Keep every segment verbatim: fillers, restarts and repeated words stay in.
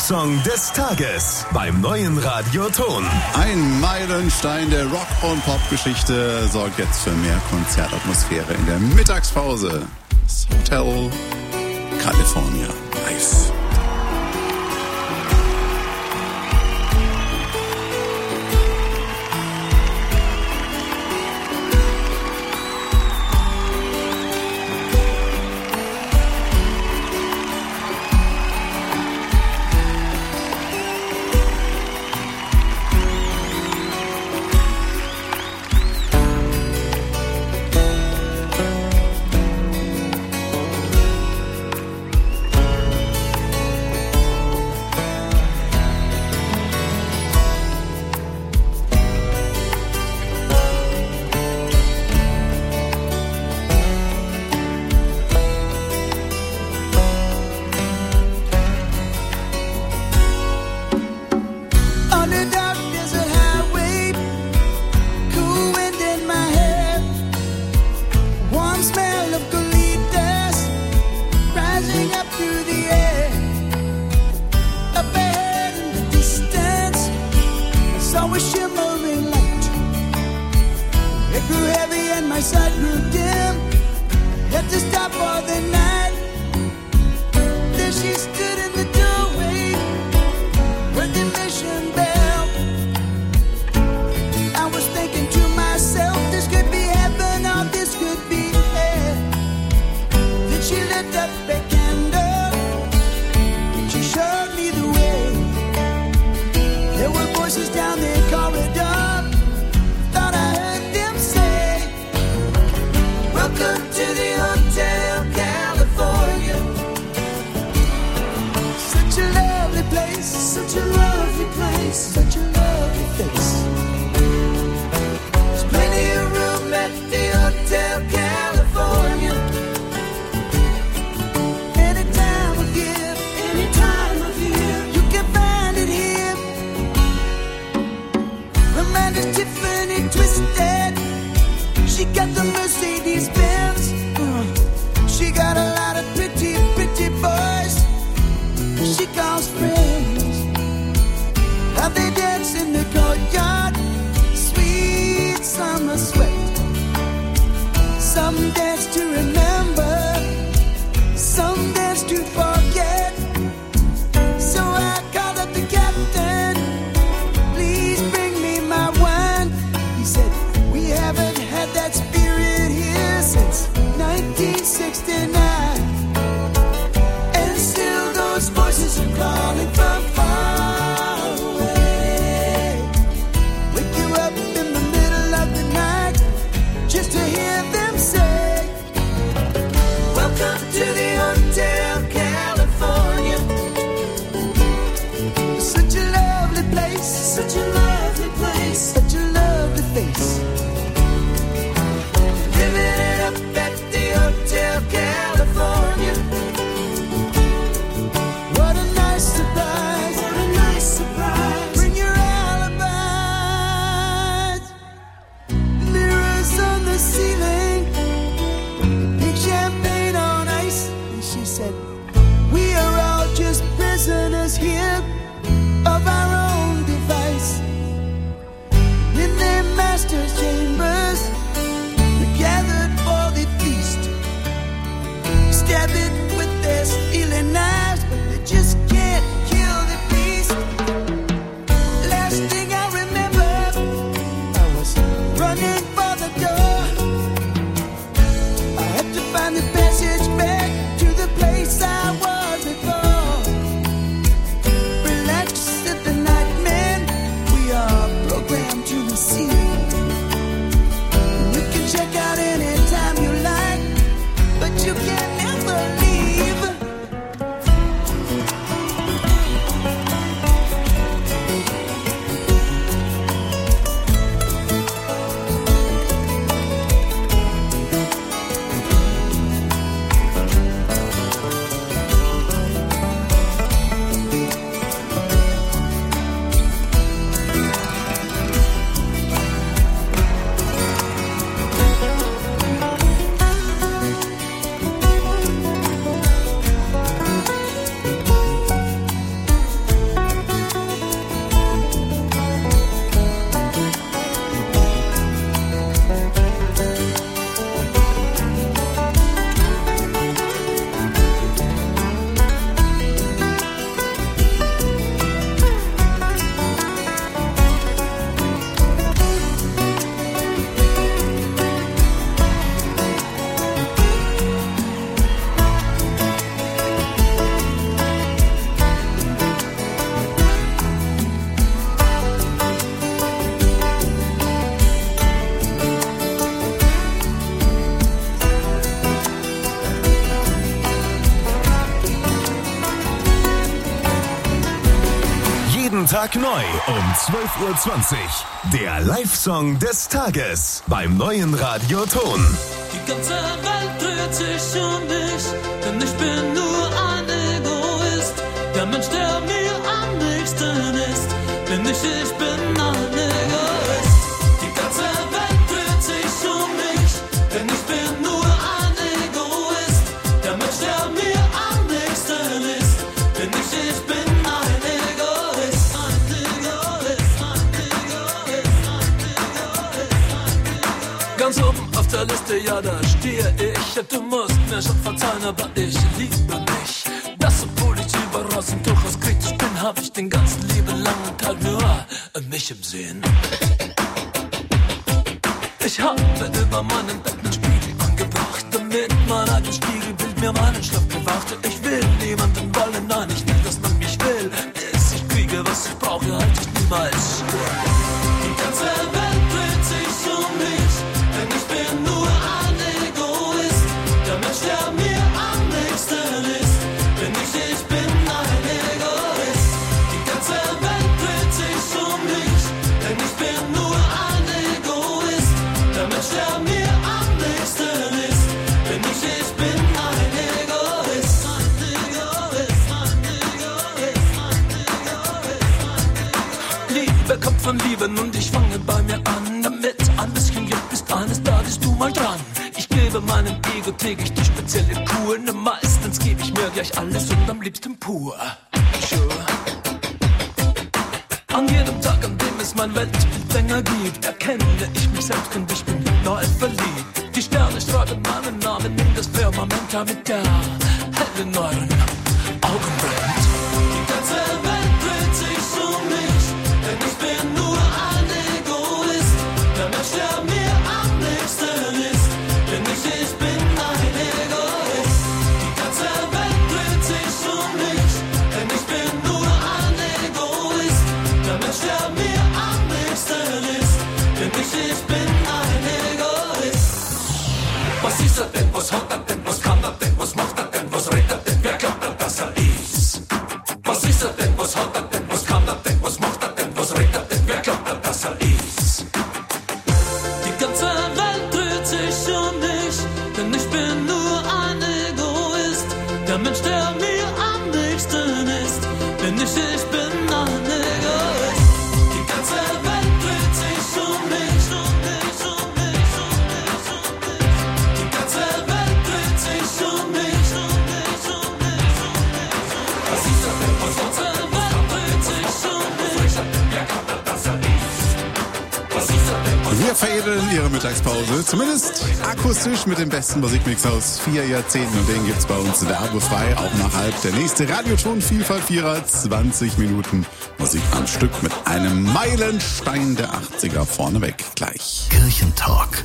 Hitsong des Tages beim neuen Radioton. Ein Meilenstein der Rock- und Pop-Geschichte sorgt jetzt für mehr Konzertatmosphäre in der Mittagspause. Das Hotel California live. nineteen sixty-nine, and still those voices are calling for Jeden Tag neu um zwölf Uhr zwanzig. Der Live-Song des Tages beim neuen Radioton. Die ganze Welt dreht sich um mich, denn ich bin nur ein Egoist. Der Mensch, der mir am nächsten ist, bin ich, ich bin ein Egoist. Die ganze Welt dreht sich um mich, denn ich bin nur ein Egoist. Der Mensch, der mir am nächsten ist, bin ich, ich bin ein Egoist. Ein Egoist, ein Egoist, ein Egoist. Ganz oben auf der Liste, ja, da stehe ich. Du musst mir schon verzeihen, aber ich liebe mich. Das, obwohl ich überall und durchaus kritisch bin, hab ich den ganzen lieben langen Tag nur mich im Sinn. Ich habe über meinen Bett einen Spiegel angebracht, damit mein eigenes Spiegelbild mir meinen Schlaf bewacht. Ich will niemanden wollen, nein, ich will, dass man mich will. Bis ich kriege, was ich brauche, halte ich niemals still. Die ganze Welt dreht sich um mich, denn ich bin nur ein Egoist. Der Mensch, der mir am nächsten ist, bin ich, ich bin ein Egoist. Die ganze Welt dreht sich um mich, denn ich bin nur ein Egoist. Der Mensch, der mir am nächsten ist, bin ich, ich bin ein Egoist. Ein Egoist, ein Egoist, ein Egoist, ein Egoist. Liebe kommt von Lieben und ich fange bei mir an, damit ein bisschen Glück ist eines Tages du mal dran. Ich gebe meinem Ego täglich die spezielle Kur, ne meistens gebe ich mir gleich alles und am liebsten pur. Sure. An jedem Tag, an dem es mein Weltbild länger gibt, erkenne ich mich selbst und ich bin neu verliebt. Die Sterne schreiben meinen Namen in das Firmament, damit der Hell in euren Augen brennt. Die ganze Welt dreht sich um mich, denn ich bin nur ein Egoist. Der Mensch, der mir am nächsten ist, bin ich, ich bin ein Egoist. Die ganze Welt dreht sich um mich, denn ich bin nur ein Egoist. Der Mensch, der mir am nächsten ist, bin ich, ich bin ein Egoist. Was ist er denn, was hat er denn, was kann er denn, was macht er denn, was redet er denn, wer glaubt er, dass er ist? Was ist er denn, was hat er denn, was kann er denn, was macht er denn, was redet er denn, wer glaubt er, dass er ist? Die ganze Welt dreht sich um mich, denn ich bin nur ein Egoist. Der Mensch, der mir am nächsten ist, bin ich, ich bin ein Egoist. Die ganze Welt dreht sich um mich, um mich, um mich, um mich, um mich. Die ganze Welt dreht sich um mich, um mich, um mich, um mich. Was ist er denn, was hat er denn, was dreht sich um mich, wer glaubt er, dass er ist? Was ist er denn, was Wir veredeln Ihre Mittagspause, zumindest akustisch mit dem besten Musikmix aus vier Jahrzehnten. Und den gibt's bei uns werbefrei, auch nach halb. Der nächste Radioton Vielfalt Vierer, zwanzig Minuten Musik am Stück mit einem Meilenstein der achtziger vorneweg gleich. Kirchentalk.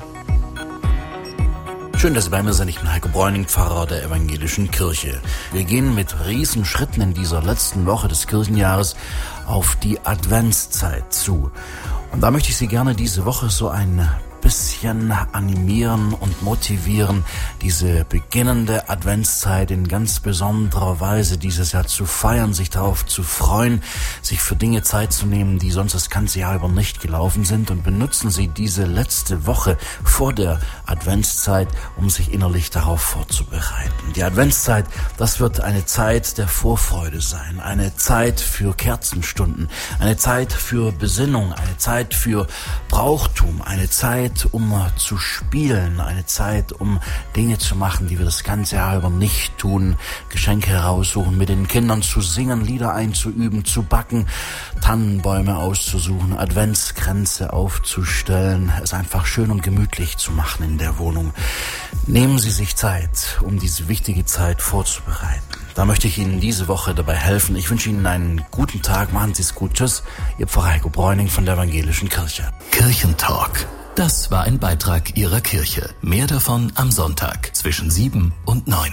Schön, dass Sie bei mir sind. Ich bin Heiko Bräuning, Pfarrer der Evangelischen Kirche. Wir gehen mit Riesenschritten in dieser letzten Woche des Kirchenjahres auf die Adventszeit zu. Und da möchte ich Sie gerne diese Woche so ein bisschen animieren und motivieren, diese beginnende Adventszeit in ganz besonderer Weise dieses Jahr zu feiern, sich darauf zu freuen, sich für Dinge Zeit zu nehmen, die sonst das ganze Jahr über nicht gelaufen sind, und benutzen Sie diese letzte Woche vor der Adventszeit, um sich innerlich darauf vorzubereiten. Die Adventszeit, das wird eine Zeit der Vorfreude sein, eine Zeit für Kerzenstunden, eine Zeit für Besinnung, eine Zeit für Brauchtum, eine Zeit, um zu spielen, eine Zeit, um Dinge zu machen, die wir das ganze Jahr über nicht tun, Geschenke heraussuchen, mit den Kindern zu singen, Lieder einzuüben, zu backen, Tannenbäume auszusuchen, Adventskränze aufzustellen, es einfach schön und gemütlich zu machen in der Wohnung. Nehmen Sie sich Zeit, um diese wichtige Zeit vorzubereiten. Da möchte ich Ihnen diese Woche dabei helfen. Ich wünsche Ihnen einen guten Tag, machen Sie es gut. Tschüss, Ihr Pfarrer Heiko Bräuning von der Evangelischen Kirche. Kirchentalk. Das war ein Beitrag Ihrer Kirche. Mehr davon am Sonntag zwischen sieben und neun.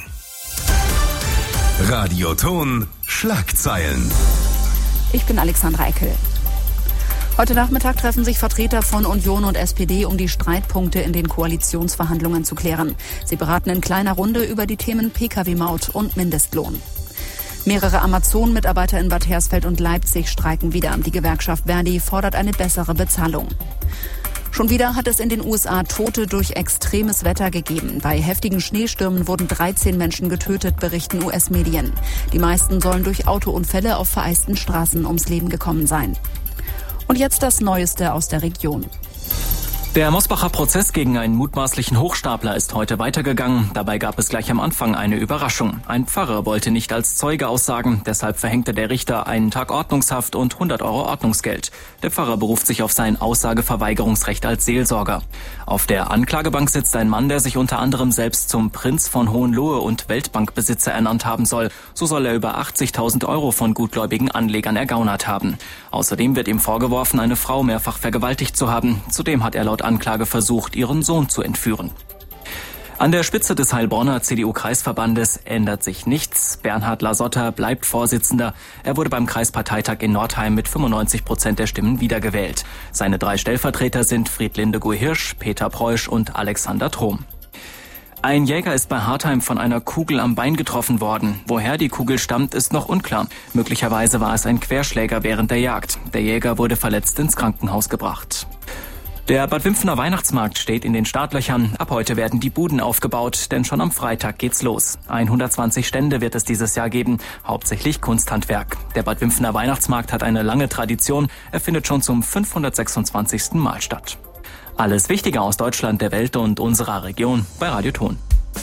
Radioton Schlagzeilen. Ich bin Alexandra Eckel. Heute Nachmittag treffen sich Vertreter von Union und S P D, um die Streitpunkte in den Koalitionsverhandlungen zu klären. Sie beraten in kleiner Runde über die Themen P K W-Maut und Mindestlohn. Mehrere Amazon-Mitarbeiter in Bad Hersfeld und Leipzig streiken wieder. Die Gewerkschaft Verdi fordert eine bessere Bezahlung. Schon wieder hat es in den U S A Tote durch extremes Wetter gegeben. Bei heftigen Schneestürmen wurden dreizehn Menschen getötet, berichten U S-Medien. Die meisten sollen durch Autounfälle auf vereisten Straßen ums Leben gekommen sein. Und jetzt das Neueste aus der Region. Der Mosbacher Prozess gegen einen mutmaßlichen Hochstapler ist heute weitergegangen. Dabei gab es gleich am Anfang eine Überraschung. Ein Pfarrer wollte nicht als Zeuge aussagen. Deshalb verhängte der Richter einen Tag Ordnungshaft und hundert Euro Ordnungsgeld. Der Pfarrer beruft sich auf sein Aussageverweigerungsrecht als Seelsorger. Auf der Anklagebank sitzt ein Mann, der sich unter anderem selbst zum Prinz von Hohenlohe und Weltbankbesitzer ernannt haben soll. So soll er über achtzigtausend Euro von gutgläubigen Anlegern ergaunert haben. Außerdem wird ihm vorgeworfen, eine Frau mehrfach vergewaltigt zu haben. Zudem hat er laut Anklage versucht, ihren Sohn zu entführen. An der Spitze des Heilbronner C D U-Kreisverbandes ändert sich nichts. Bernhard Lasotta bleibt Vorsitzender. Er wurde beim Kreisparteitag in Nordheim mit fünfundneunzig Prozent der Stimmen wiedergewählt. Seine drei Stellvertreter sind Friedlinde Guhirsch, Peter Preusch und Alexander Trom. Ein Jäger ist bei Hartheim von einer Kugel am Bein getroffen worden. Woher die Kugel stammt, ist noch unklar. Möglicherweise war es ein Querschläger während der Jagd. Der Jäger wurde verletzt ins Krankenhaus gebracht. Der Bad Wimpfener Weihnachtsmarkt steht in den Startlöchern. Ab heute werden die Buden aufgebaut, denn schon am Freitag geht's los. hundertzwanzig Stände wird es dieses Jahr geben, hauptsächlich Kunsthandwerk. Der Bad Wimpfener Weihnachtsmarkt hat eine lange Tradition. Er findet schon zum fünfhundertsechsundzwanzigsten Mal statt. Alles Wichtige aus Deutschland, der Welt und unserer Region bei Radio Thon.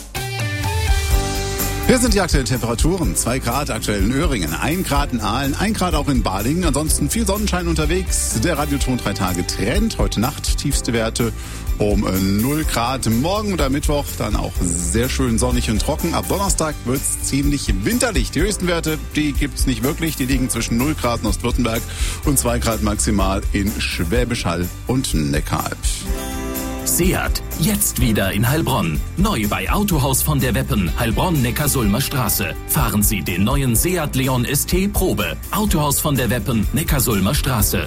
Hier sind die aktuellen Temperaturen. zwei Grad aktuell in Öhringen, ein Grad in Aalen, ein Grad auch in Balingen. Ansonsten viel Sonnenschein unterwegs. Der Radioton drei Tage Trend. Heute Nacht tiefste Werte um null Grad. Morgen und am Mittwoch dann auch sehr schön sonnig und trocken. Ab Donnerstag wird's ziemlich winterlich. Die höchsten Werte, die gibt's nicht wirklich. Die liegen zwischen null Grad in Ostwürttemberg und zwei Grad maximal in Schwäbisch Hall und Neckaralb. Seat, jetzt wieder in Heilbronn. Neu bei Autohaus von der Weppen, Heilbronn-Neckarsulmer Straße. Fahren Sie den neuen Seat Leon S T Probe. Autohaus von der Weppen, Neckarsulmer Straße.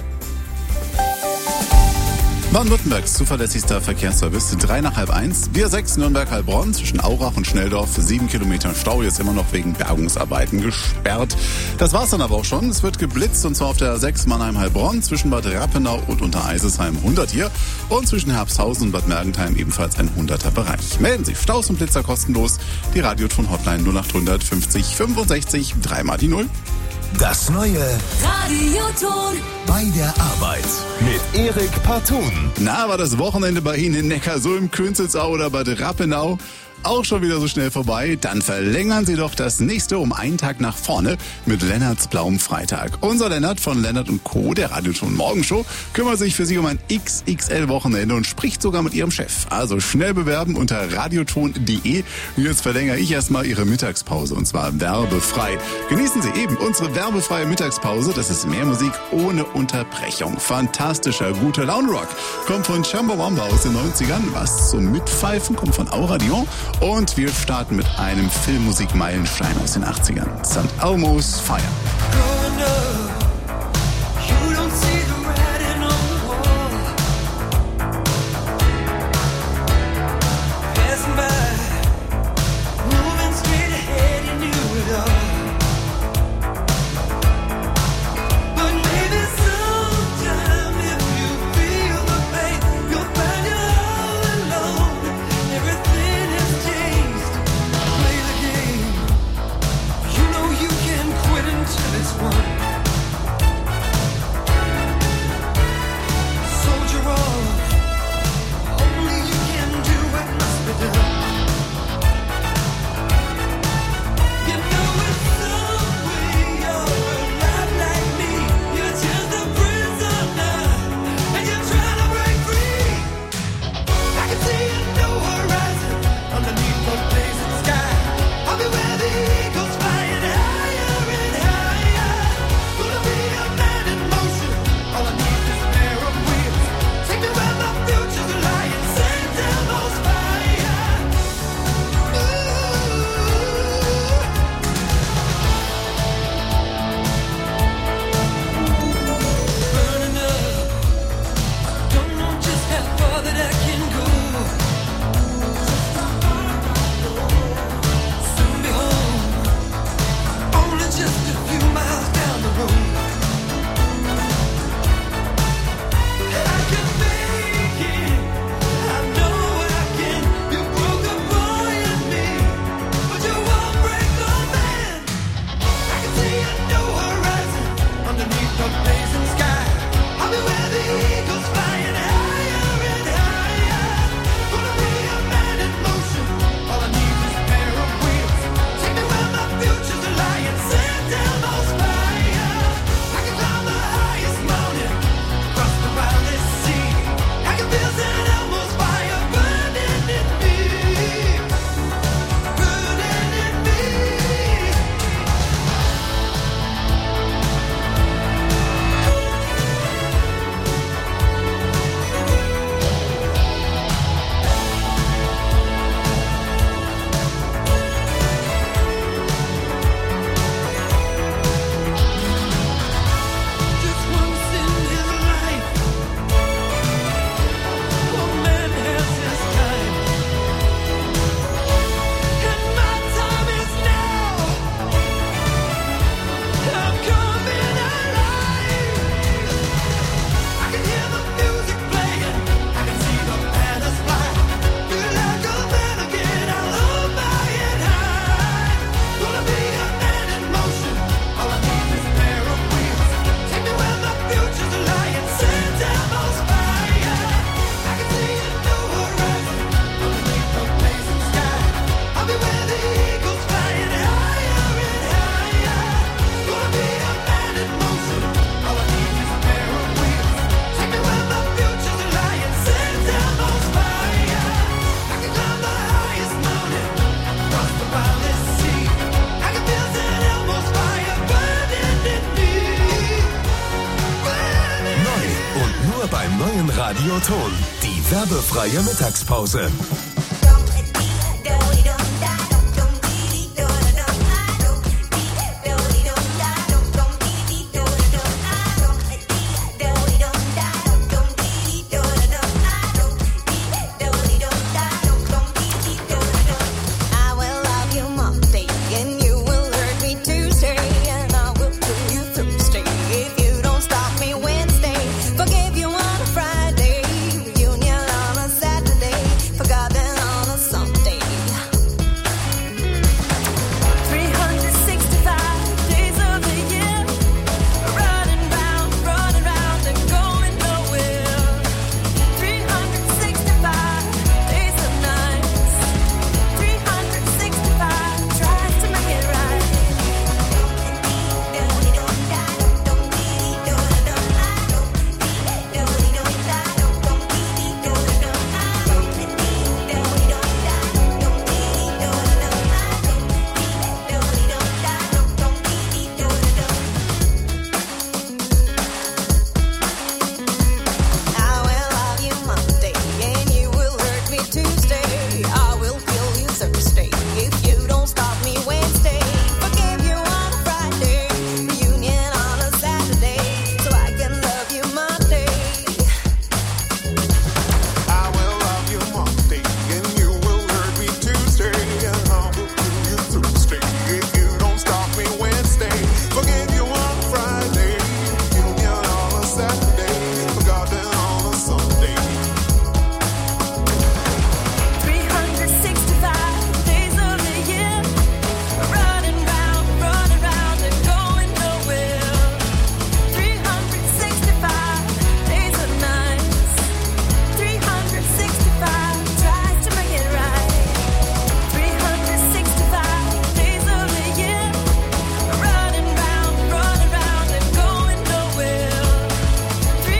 Baden-Württembergs zuverlässigster Verkehrsservice, drei nach halb eins. Wir sechs Nürnberg-Heilbronn zwischen Aurach und Schnelldorf, sieben Kilometer Stau, jetzt immer noch wegen Bergungsarbeiten gesperrt. Das war's dann aber auch schon. Es wird geblitzt und zwar auf der sechs Mannheim-Heilbronn zwischen Bad Rappenau und Untereisesheim hundert hier und zwischen Herbsthausen und Bad Mergentheim ebenfalls ein hunderter Bereich. Melden Sie Staus und Blitzer kostenlos. Die Radioton-Hotline null acht fünfzig fünfundsechzig, dreimal die Null. Das neue Radioton bei der Arbeit mit Erik Partun. Na, war das Wochenende bei Ihnen in Neckarsulm, Künzelsau oder Bad Rappenau auch schon wieder so schnell vorbei? Dann verlängern Sie doch das nächste um einen Tag nach vorne mit Lennarts blauem Freitag. Unser Lennart von Lennart und Co., der Radioton Morgenshow, kümmert sich für Sie um ein X X L-Wochenende und spricht sogar mit Ihrem Chef. Also schnell bewerben unter radioton punkt de. Und jetzt verlängere ich erstmal Ihre Mittagspause und zwar werbefrei. Genießen Sie eben unsere werbefreie Mittagspause. Das ist mehr Musik ohne Unterbrechung. Fantastischer, guter Laune-Rock. Kommt von Chumbawamba aus den neunzigern. Was zum Mitpfeifen kommt von Aura Dion. Und wir starten mit einem Filmmusik-Meilenstein aus den achtzigern. Saint Elmo's Fire. This one. neuen Radioton. Die werbefreie Mittagspause.